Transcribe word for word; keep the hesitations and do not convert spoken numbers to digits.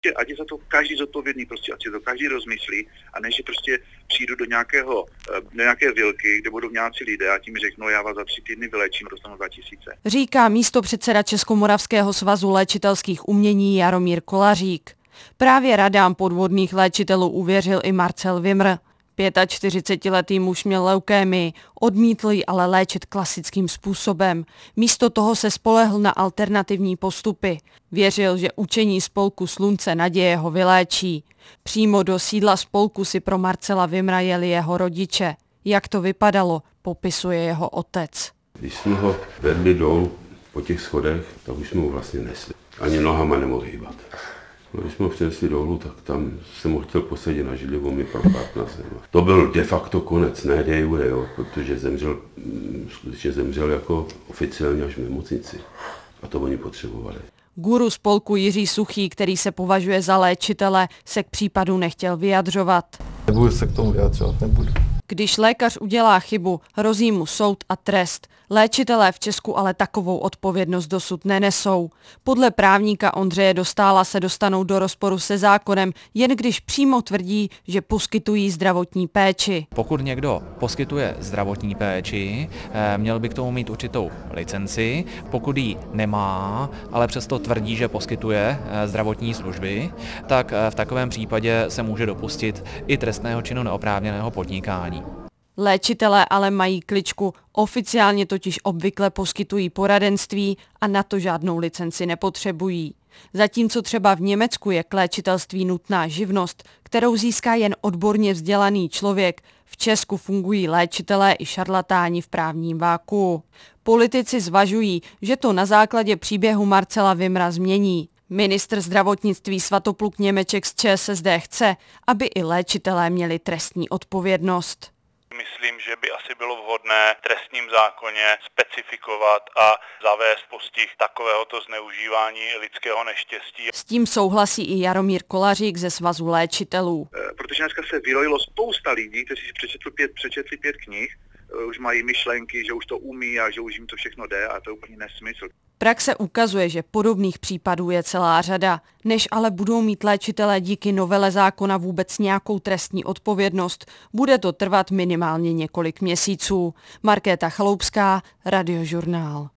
Ať je za to každý zodpovědný, prostě ať si to každý rozmyslí a než že prostě přijdu do nějakého, do nějaké vilky, kde budou nějací lidé a tím mi řeknou, já vás za tři týdny vylečím, dostanu dva tisíce. Říká místopředseda Českomoravského svazu léčitelských umění Jaromír Kolařík. Právě radám podvodných léčitelů uvěřil i Marcel Vimr. čtyřicetiletý muž měl leukémii, odmítl ji ale léčit klasickým způsobem. Místo toho se spolehl na alternativní postupy. Věřil, že učení spolku Slunce naděje ho vyléčí. Přímo do sídla spolku si pro Marcela Vimra jeli jeho rodiče. Jak to vypadalo, popisuje jeho otec. Když jsme ho vedli dolů po těch schodech, tak už jsme ho vlastně nesli. Ani nohama nemohl hýbat. No, když jsme ho přinesli dolů, tak tam jsem ho chtěl posadit na židli, on mi propad na zem. To byl de facto konec, ne de jure, jo, protože zemřel, skutečně zemřel jako oficiálně až v nemocnici. A to oni potřebovali. Guru spolku Jiří Suchý, který se považuje za léčitele, se k případu nechtěl vyjadřovat. Nebudu se k tomu vyjadřovat, nebudu. Když lékař udělá chybu, hrozí mu soud a trest. Léčitelé v Česku ale takovou odpovědnost dosud nenesou. Podle právníka Ondřeje Dostála se dostanou do rozporu se zákonem, jen když přímo tvrdí, že poskytují zdravotní péči. Pokud někdo poskytuje zdravotní péči, měl by k tomu mít určitou licenci. Pokud ji nemá, ale přesto tvrdí, že poskytuje zdravotní služby, tak v takovém případě se může dopustit i trestného činu neoprávněného podnikání. Léčitelé ale mají kličku, oficiálně totiž obvykle poskytují poradenství a na to žádnou licenci nepotřebují. Zatímco třeba v Německu je k léčitelství nutná živnost, kterou získá jen odborně vzdělaný člověk, v Česku fungují léčitelé i šarlatáni v právním vákuu. Politici zvažují, že to na základě příběhu Marcela Vimra změní. Ministr zdravotnictví Svatopluk Němeček z ČSSD chce, aby i léčitelé měli trestní odpovědnost. Myslím, že by asi bylo vhodné v trestním zákoně specifikovat a zavést postih takovéhoto zneužívání lidského neštěstí. S tím souhlasí i Jaromír Kolařík ze Svazu léčitelů. Protože dneska se vyrojilo spousta lidí, kteří si přečetli pět, přečetli pět knih, už mají myšlenky, že už to umí a že už jim to všechno jde a to je úplně nesmysl. Praxe ukazuje, že podobných případů je celá řada. Než ale budou mít léčitelé díky novele zákona vůbec nějakou trestní odpovědnost, bude to trvat minimálně několik měsíců. Markéta Chaloupská, Radiožurnál.